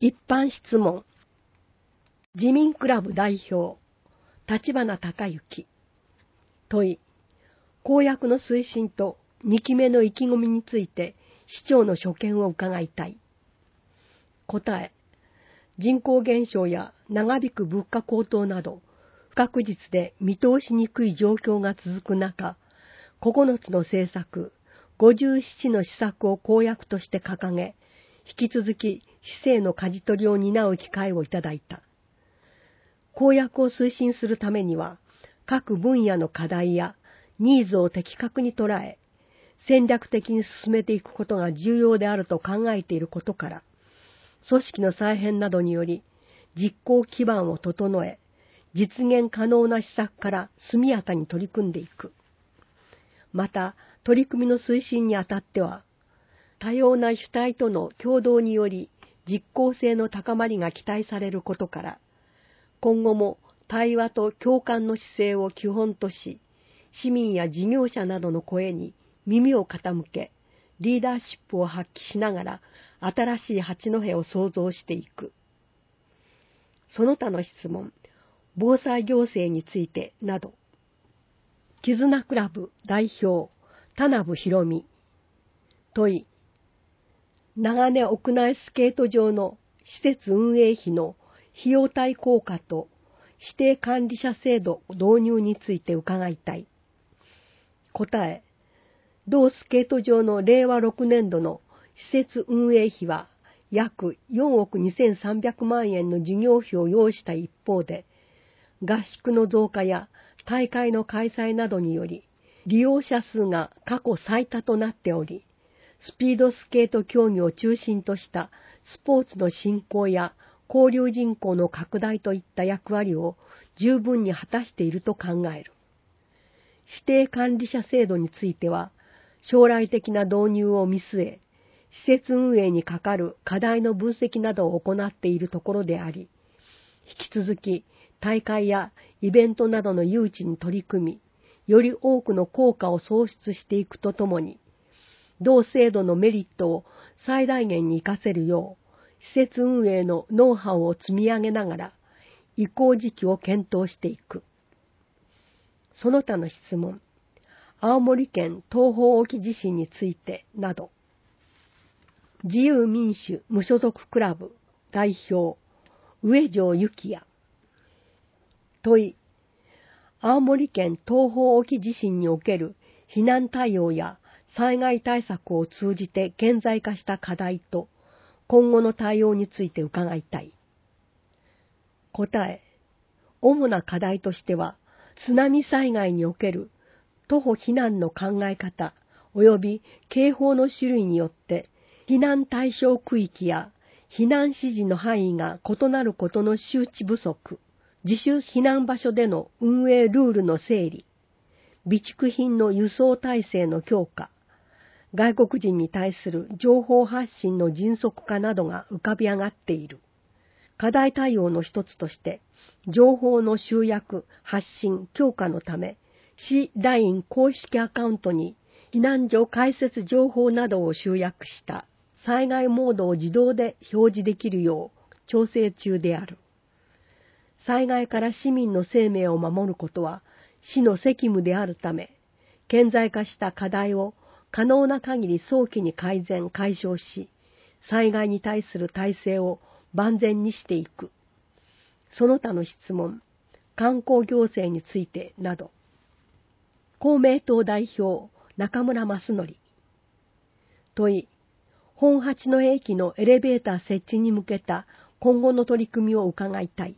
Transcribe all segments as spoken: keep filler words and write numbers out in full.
一般質問。自民クラブ代表、立花孝之。問い。公約の推進とにきめの意気込みについて市長の所見を伺いたい。答え。人口減少や長引く物価高騰など、不確実で見通しにくい状況が続く中、ここのつの政策、ごじゅうななの施策を公約として掲げ、引き続き市政の舵取りを担う機会をいただいた。公約を推進するためには、各分野の課題やニーズを的確に捉え、戦略的に進めていくことが重要であると考えていることから、組織の再編などにより、実行基盤を整え、実現可能な施策から速やかに取り組んでいく。また、取り組みの推進にあたっては、多様な主体との協働により実効性の高まりが期待されることから、今後も対話と共感の姿勢を基本とし、市民や事業者などの声に耳を傾け、リーダーシップを発揮しながら新しい八戸を創造していく。その他の質問、防災行政についてなど。絆クラブ代表、田名博美。問い。長根屋内スケート場の施設運営費の費用対効果と指定管理者制度導入について伺いたい。答え。同スケート場のれいわろくねんどの施設運営費は約よんおくにせんさんびゃくまんえんの事業費を要した一方で、合宿の増加や大会の開催などにより、利用者数が過去最多となっており、スピードスケート競技を中心としたスポーツの振興や交流人口の拡大といった役割を十分に果たしていると考える。指定管理者制度については、将来的な導入を見据え、施設運営にかかる課題の分析などを行っているところであり、引き続き大会やイベントなどの誘致に取り組み、より多くの効果を創出していくとともに、同制度のメリットを最大限に活かせるよう、施設運営のノウハウを積み上げながら、移行時期を検討していく。その他の質問、青森県東方沖地震についてなど。自由民主無所属クラブ代表、上条幸也。問い。青森県東方沖地震における避難対応や災害対策を通じて顕在化した課題と今後の対応について伺いたい。答え。主な課題としては、津波災害における徒歩避難の考え方及び警報の種類によって避難対象区域や避難指示の範囲が異なることの周知不足、自主避難場所での運営ルールの整理、備蓄品の輸送体制の強化、外国人に対する情報発信の迅速化などが浮かび上がっている。課題対応の一つとして、情報の集約、発信、強化のため、市 ライン 公式アカウントに避難所開設情報などを集約した災害モードを自動で表示できるよう調整中である。災害から市民の生命を守ることは市の責務であるため、顕在化した課題を可能な限り早期に改善・解消し、災害に対する体制を万全にしていく。その他の質問、観光行政についてなど。公明党代表、中村益則。問い。本八戸駅のエレベーター設置に向けた今後の取り組みを伺いたい。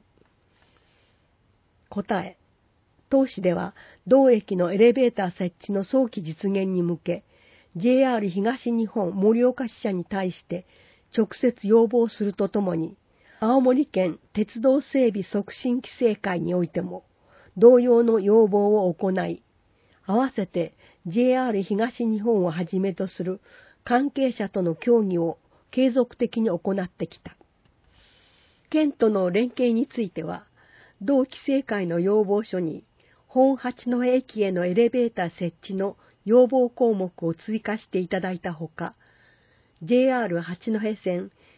答え。当市では同駅のエレベーター設置の早期実現に向け、ジェイアール 東日本盛岡支社に対して直接要望するとともに、青森県鉄道整備促進規制会においても同様の要望を行い、合わせて ジェイアール 東日本をはじめとする関係者との協議を継続的に行ってきた。県との連携については、同規制会の要望書に本八戸駅へのエレベーター設置の要望項目を追加していただいたほか、ジェイアール 八戸線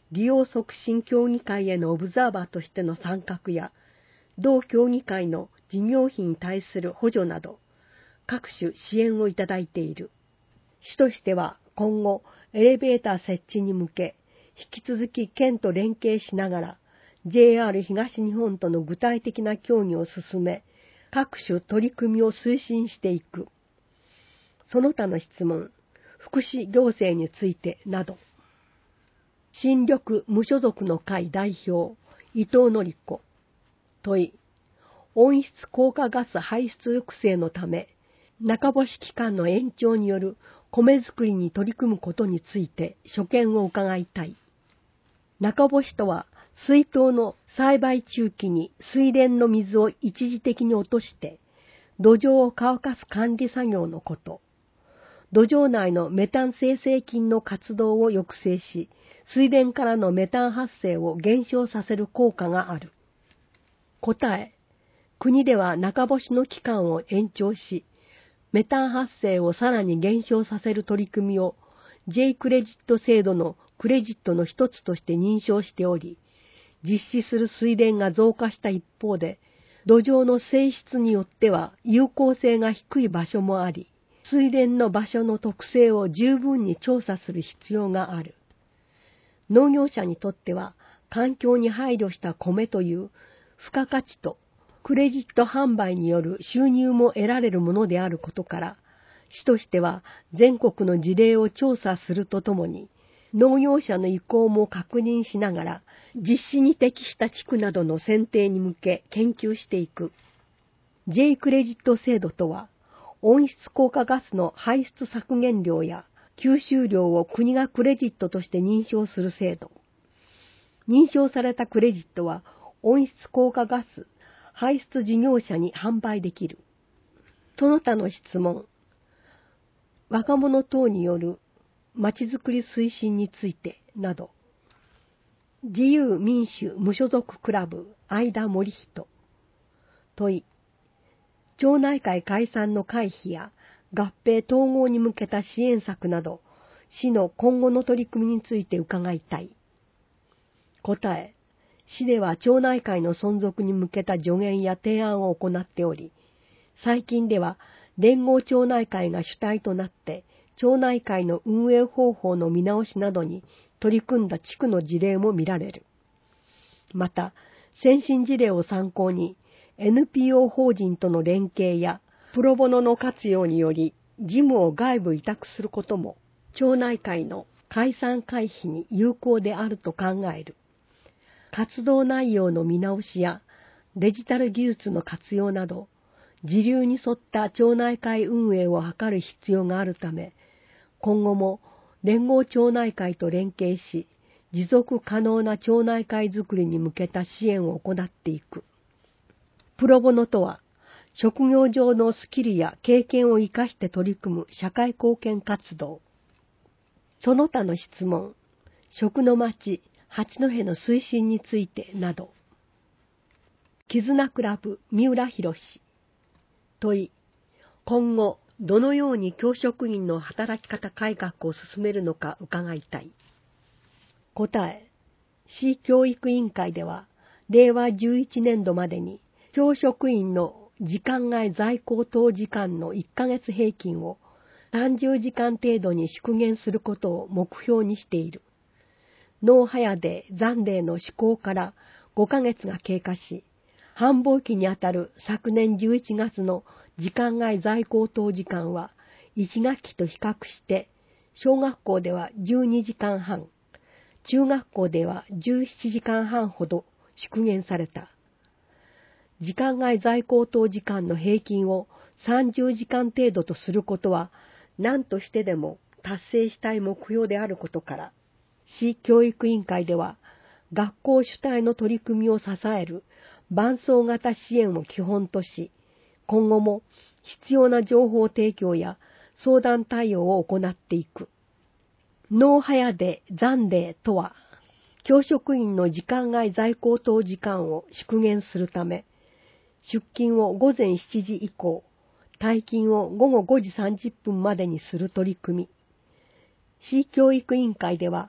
利用促進協議会へのオブザーバーとしての参画や、同協議会の事業費に対する補助など、各種支援をいただいている。市としては今後、エレベーター設置に向け、引き続き県と連携しながら、ジェイアール 東日本との具体的な協議を進め、各種取り組みを推進していく。その他の質問、福祉行政についてなど。新緑無所属の会代表、伊藤典子。問い、温室効果ガス排出抑制のため、中干し期間の延長による米作りに取り組むことについて所見を伺いたい。中干しとは、水筒の栽培中期に水田の水を一時的に落として、土壌を乾かす管理作業のこと。土壌内のメタン生成菌の活動を抑制し、水田からのメタン発生を減少させる効果がある。答え、国では中干しの期間を延長し、メタン発生をさらに減少させる取り組みを J クレジット制度のクレジットの一つとして認証しており、実施する水田が増加した一方で、土壌の性質によっては有効性が低い場所もあり、水田の場所の特性を十分に調査する必要がある。農業者にとっては環境に配慮した米という付加価値とクレジット販売による収入も得られるものであることから、市としては全国の事例を調査するとともに、農業者の意向も確認しながら、実施に適した地区などの選定に向け研究していく。J クレジット制度とは、温室効果ガスの排出削減量や吸収量を国がクレジットとして認証する制度。認証されたクレジットは温室効果ガス排出事業者に販売できる。その他の質問。若者等によるまちづくり推進についてなど。自由民主無所属クラブ相田森人。問い。町内会解散の回避や合併統合に向けた支援策など、市の今後の取り組みについて伺いたい。答え、市では町内会の存続に向けた助言や提案を行っており、最近では連合町内会が主体となって、町内会の運営方法の見直しなどに取り組んだ地区の事例も見られる。また、先進事例を参考に、エヌピーオー 法人との連携やプロボノの活用により事務を外部委託することも町内会の解散回避に有効であると考える。活動内容の見直しやデジタル技術の活用など時流に沿った町内会運営を図る必要があるため、今後も連合町内会と連携し持続可能な町内会づくりに向けた支援を行っていく。プロボノとは、職業上のスキルや経験を生かして取り組む社会貢献活動。その他の質問、食の町、八戸の推進についてなど。絆クラブ、三浦博史。問い、今後、どのように教職員の働き方改革を進めるのか伺いたい。答え、市教育委員会では、れいわじゅういちねんどまでに、教職員の時間外在校等時間のいっかげつ平均をさんじゅうじかん程度に縮減することを目標にしている。ノーハヤデー残デーの施行からごかげつが経過し、繁忙期にあたる昨年じゅういちがつの時間外在校等時間はいちがっきと比較して、小学校ではじゅうにじかんはん、中学校ではじゅうななじかんはんほど縮減された。時間外在校等時間の平均をさんじゅうじかん程度とすることは何としてでも達成したい目標であることから、市教育委員会では学校主体の取り組みを支える伴走型支援を基本とし、今後も必要な情報提供や相談対応を行っていく。ノーハヤデー残デーとは、教職員の時間外在校等時間を縮減するため、出勤をごぜんしちじ以降、退勤をごごごじさんじゅっぷんまでにする取り組み。市教育委員会では、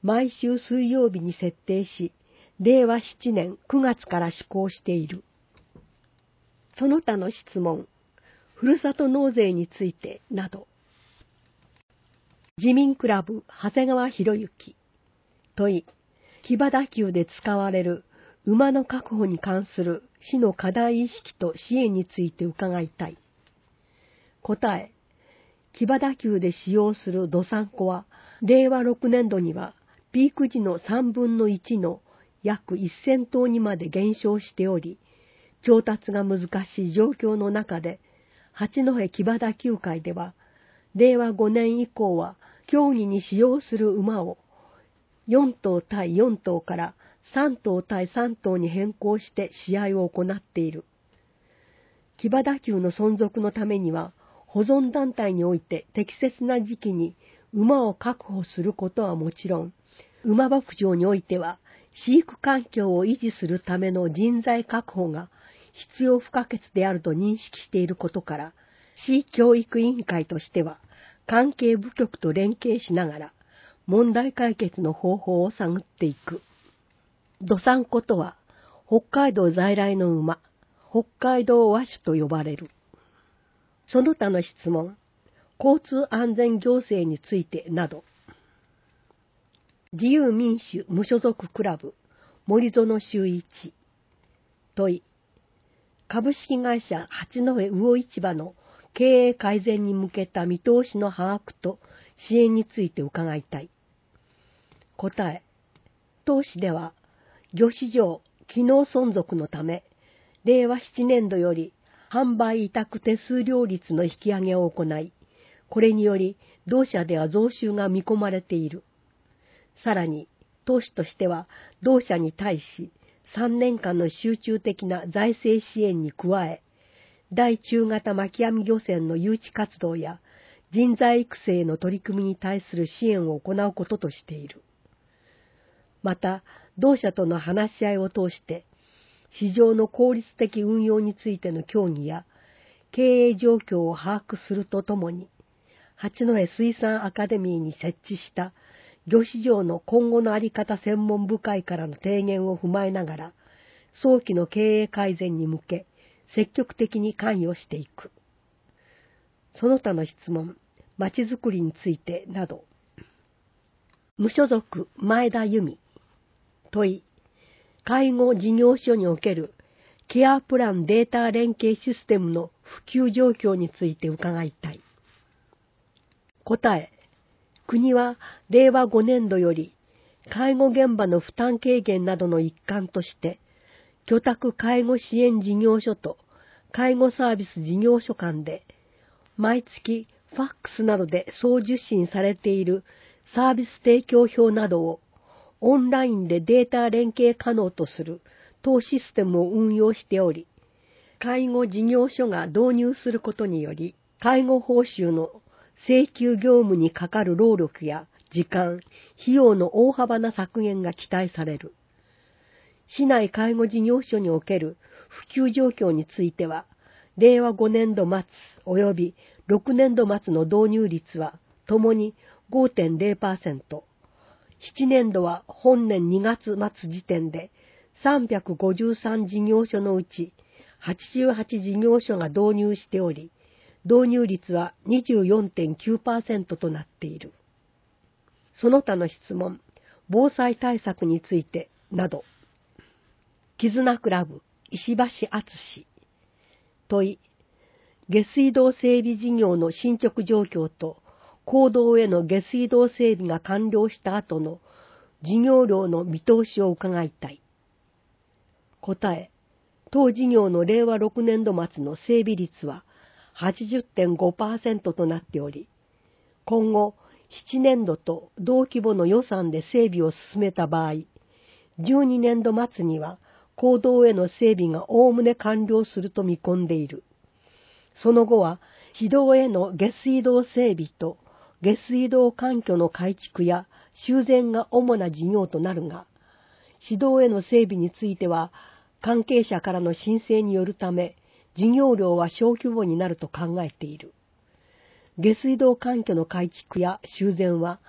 毎週水曜日に設定し、れいわななねんくがつから施行している。その他の質問、ふるさと納税についてなど。自民クラブ長谷川博之。問い、騎馬打球で使われる馬の確保に関する市の課題意識と支援について伺いたい。答え、騎馬打球で使用するどさんこは、れいわろくねんどにはピーク時のさんぶんのいちの約せんとうにまで減少しており、調達が難しい状況の中で、八戸騎馬打球会では、れいわごねん以降は競技に使用する馬をよんとう対よんとうからさんとう対さんとうに変更して試合を行っている。騎馬打球の存続のためには、保存団体において適切な時期に馬を確保することはもちろん、馬牧場においては飼育環境を維持するための人材確保が必要不可欠であると認識していることから、市教育委員会としては関係部局と連携しながら問題解決の方法を探っていく。どさんことは北海道在来の馬、北海道和種と呼ばれる。その他の質問、交通安全行政についてなど。自由民主無所属クラブ森園修一。問い、株式会社八戸魚市場の経営改善に向けた見通しの把握と支援について伺いたい。答え、当市では魚市場機能存続のため、れいわななねんどより販売委託手数料率の引き上げを行い、これにより同社では増収が見込まれている。さらに、当市としては同社に対しさんねんかんの集中的な財政支援に加え、大中型巻き網漁船の誘致活動や人材育成の取り組みに対する支援を行うこととしている。また、同社との話し合いを通して、市場の効率的運用についての協議や、経営状況を把握するとともに、八戸水産アカデミーに設置した魚市場の今後の在り方専門部会からの提言を踏まえながら、早期の経営改善に向け、積極的に関与していく。その他の質問、まちづくりについてなど。無所属前田由美。問い、介護事業所におけるケアプランデータ連携システムの普及状況について伺いたい。答え、国はれいわごねんどより介護現場の負担軽減などの一環として、居宅介護支援事業所と介護サービス事業所間で、毎月ファックスなどで送受信されているサービス提供表などをオンラインでデータ連携可能とする当システムを運用しており、介護事業所が導入することにより、介護報酬の請求業務にかかる労力や時間、費用の大幅な削減が期待される。市内介護事業所における普及状況については、れいわごねんど末及びろくねんど末の導入率はともに ごてんれいパーセント、ななねんどは本年にがつ末時点でさんびゃくごじゅうさん事業所のうちはちじゅうはち事業所が導入しており、導入率は にじゅうよんてんきゅうパーセント となっている。その他の質問、防災対策についてなど。絆クラブ石橋敦。問い、下水道整備事業の進捗状況と、公道への下水道整備が完了した後の事業量の見通しを伺いたい。答え、当事業のれいわろくねんど末の整備率は はちじゅってんごパーセント となっており、今後ななねんどと同規模の予算で整備を進めた場合、じゅうにねんど末には公道への整備がおおむね完了すると見込んでいる。その後は市道への下水道整備と下水道環境の改築や修繕が主な事業となるが、市道への整備については関係者からの申請によるため、事業量は小規模になると考えている。下水道環境の改築や修繕は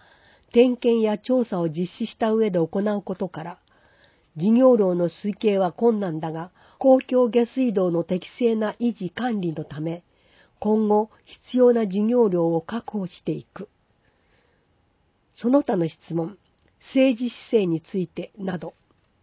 点検や調査を実施した上で行うことから、事業量の推計は困難だが、公共下水道の適正な維持管理のため、今後必要な事業量を確保していく。その他の質問、政治姿勢についてなど。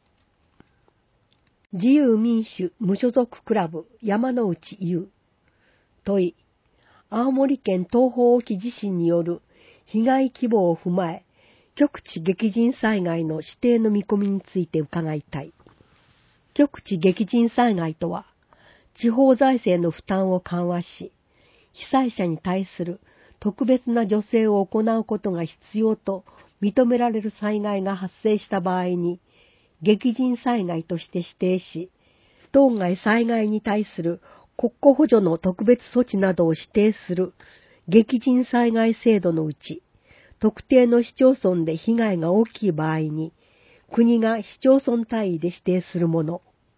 自由民主無所属クラブ山之内優。問い、青森県東方沖地震による被害規模を踏まえ、局地激甚災害の指定の見込みについて伺いたい。局地激甚災害とは、地方財政の負担を緩和し、被災者に対する特別な助成を行うことが必要と認められる災害が発生した場合に、激甚災害として指定し、当該災害に対する国庫補助の特別措置などを指定する激甚災害制度のうち、特定の市町村で被害が大きい場合に、国が市町村単位で指定するもの。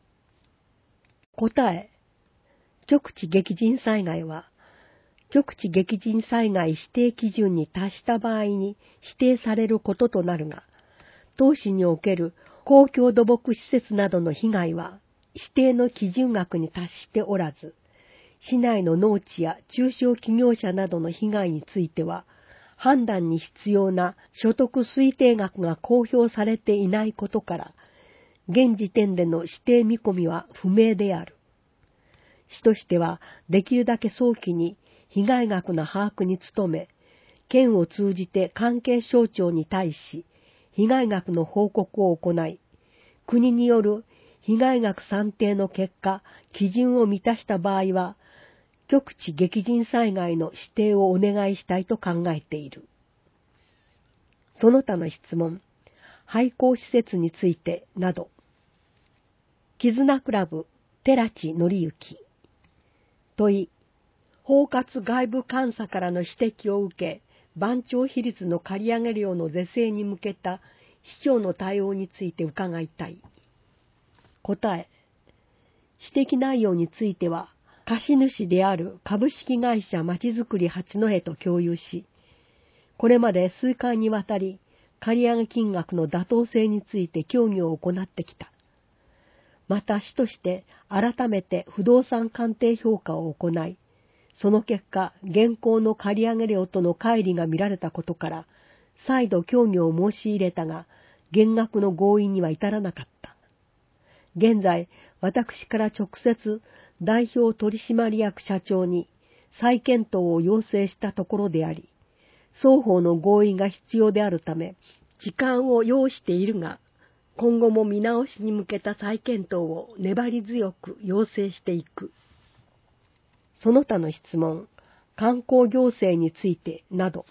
答え、局地激甚災害は、局地激甚災害指定基準に達した場合に指定されることとなるが、当市における公共土木施設などの被害は指定の基準額に達しておらず、市内の農地や中小企業者などの被害については、判断に必要な所得推定額が公表されていないことから、現時点での指定見込みは不明である。市としては、できるだけ早期に被害額の把握に努め、県を通じて関係省庁に対し、被害額の報告を行い、国による被害額算定の結果、基準を満たした場合は、局地激甚災害の指定をお願いしたいと考えている。その他の質問、廃校施設についてなど。絆クラブ、寺地則之。問い、包括外部監査からの指摘を受け、番町比率の借り上げ料の是正に向けた市長の対応について伺いたい。答え、指摘内容については、貸主である株式会社まちづくり八戸と共有し、これまで数回にわたり借り上げ金額の妥当性について協議を行ってきた。また市として改めて不動産鑑定評価を行い、その結果、現行の借り上げ料との乖離が見られたことから、再度協議を申し入れたが、減額の合意には至らなかった。現在、私から直接、代表取締役社長に再検討を要請したところであり、双方の合意が必要であるため、時間を要しているが、今後も見直しに向けた再検討を粘り強く要請していく。その他の質問、観光行政についてなど。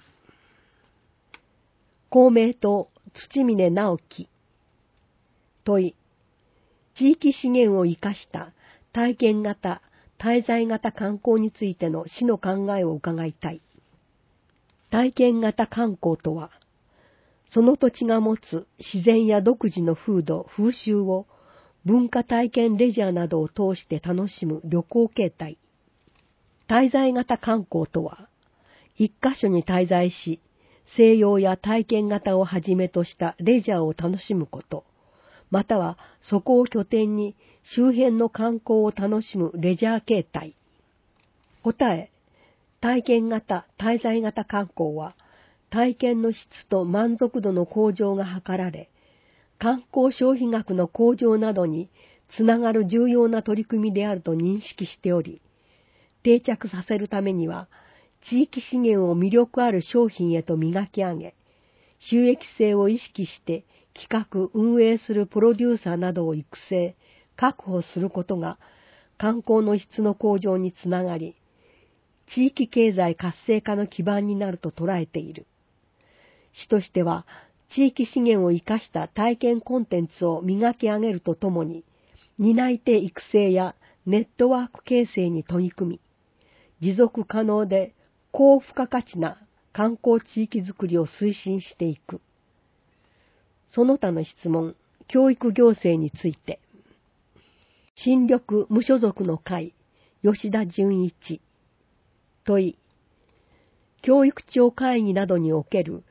公明党、土峰直樹。問い、地域資源を生かした体験型、滞在型観光についての市の考えを伺いたい。体験型観光とは、その土地が持つ自然や独自の風土、風習を文化体験レジャーなどを通して楽しむ旅行形態。滞在型観光とは、一箇所に滞在し、静養や体験型をはじめとしたレジャーを楽しむこと、またはそこを拠点に周辺の観光を楽しむレジャー形態。答え、体験型、滞在型観光は、体験の質と満足度の向上が図られ、観光消費額の向上などにつながる重要な取り組みであると認識しており、定着させるためには、地域資源を魅力ある商品へと磨き上げ、収益性を意識して企画・運営するプロデューサーなどを育成、確保することが観光の質の向上につながり、地域経済活性化の基盤になると捉えている。市としては、地域資源を生かした体験コンテンツを磨き上げるとともに、担い手育成やネットワーク形成に取り組み、持続可能で高付加価値な観光地域づくりを推進していく。その他の質問、教育行政について。新緑無所属の会、吉田純一。問い、教育庁会議などにおける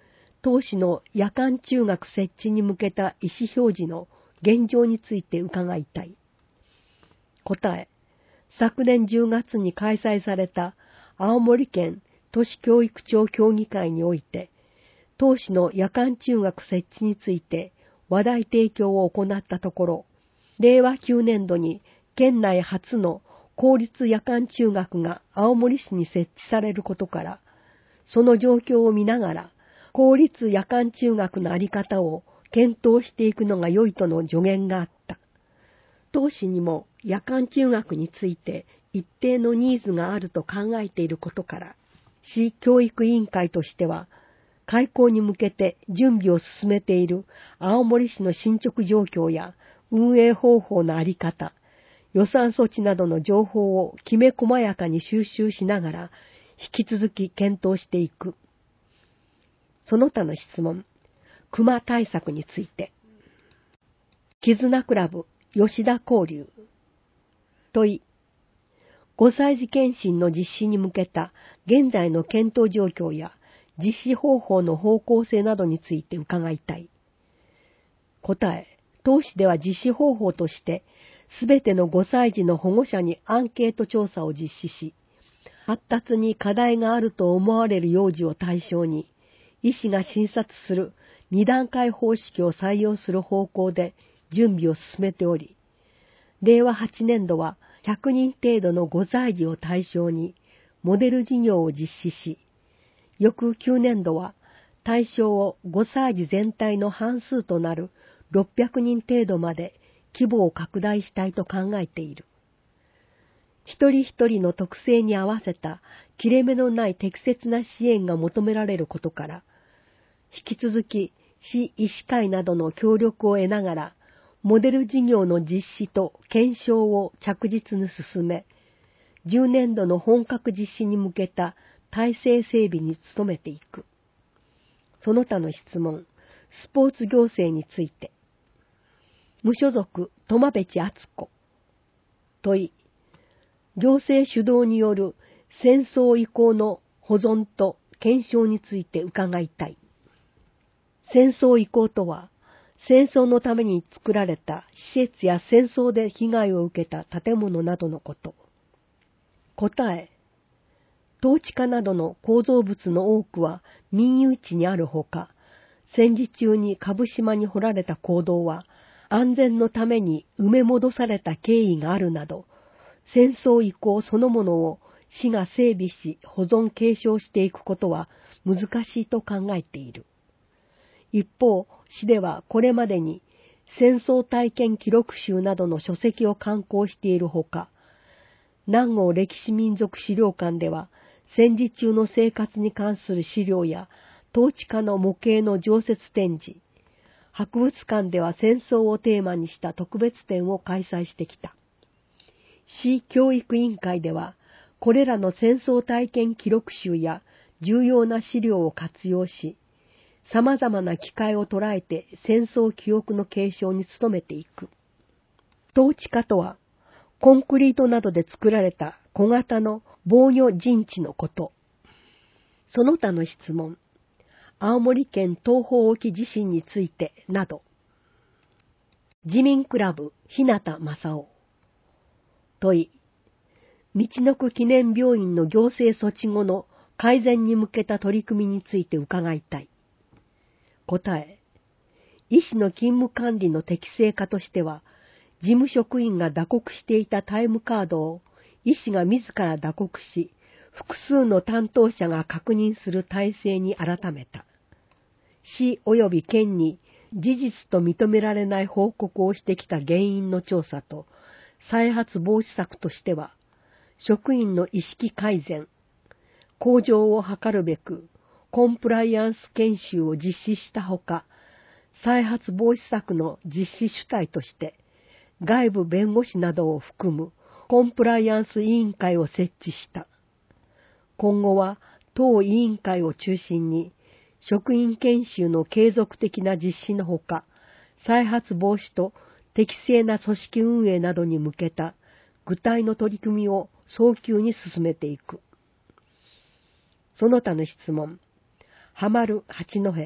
当市の夜間中学設置に向けた意思表示の現状について伺いたい。答え、昨年じゅうがつに開催された青森県都市教育庁協議会において、当市の夜間中学設置について話題提供を行ったところ、れいわきゅうねんどに県内初の公立夜間中学が青森市に設置されることから、その状況を見ながら、公立夜間中学のあり方を検討していくのが良いとの助言があった。当市にも夜間中学について一定のニーズがあると考えていることから、市教育委員会としては、開校に向けて準備を進めている青森市の進捗状況や運営方法のあり方、予算措置などの情報をきめ細やかに収集しながら、引き続き検討していく。その他の質問、熊対策について。絆クラブ吉田交流。問い。ごさい児検診の実施に向けた現在の検討状況や実施方法の方向性などについて伺いたい。答え。当市では実施方法として、すべてのごさい児の保護者にアンケート調査を実施し、発達に課題があると思われる幼児を対象に、医師が診察するに段階方式を採用する方向で準備を進めており、れいわはちねんどはひゃくにん程度のごさい児を対象にモデル事業を実施し、翌きゅうねんどは対象をごさい児全体の半数となるろっぴゃくにん程度まで規模を拡大したいと考えている。一人一人の特性に合わせた切れ目のない適切な支援が求められることから、引き続き市医師会などの協力を得ながら、モデル事業の実施と検証を着実に進め、じゅうねんどの本格実施に向けた体制整備に努めていく。その他の質問、スポーツ行政について。無所属、苫部地敦子。問い。行政主導による戦争遺構の保存と検証について伺いたい。戦争遺構とは、戦争のために作られた施設や戦争で被害を受けた建物などのこと。答え。統治下などの構造物の多くは民有地にあるほか、戦時中に蕪島に掘られた坑道は安全のために埋め戻された経緯があるなど、戦争遺構そのものを市が整備し保存継承していくことは難しいと考えている。一方、市ではこれまでに戦争体験記録集などの書籍を刊行しているほか、南郷歴史民族資料館では戦時中の生活に関する資料や統治下の模型の常設展示、博物館では戦争をテーマにした特別展を開催してきた。市教育委員会では、これらの戦争体験記録集や重要な資料を活用し、様々な機会を捉えて戦争記憶の継承に努めていく。統治下とは、コンクリートなどで作られた小型の防御陣地のこと。その他の質問、青森県東方沖地震についてなど。自民クラブ日向正夫。問い。みちのく記念病院の行政措置後の改善に向けた取り組みについて伺いたい。答え。医師の勤務管理の適正化としては、事務職員が打刻していたタイムカードを医師が自ら打刻し、複数の担当者が確認する体制に改めた。市及び県に事実と認められない報告をしてきた原因の調査と、再発防止策としては、職員の意識改善、向上を図るべく、コンプライアンス研修を実施したほか、再発防止策の実施主体として、外部弁護士などを含むコンプライアンス委員会を設置した。今後は当委員会を中心に、職員研修の継続的な実施のほか、再発防止と適正な組織運営などに向けた具体の取り組みを早急に進めていく。その他の質問。はまる八戸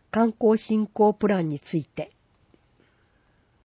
観光振興プランについて、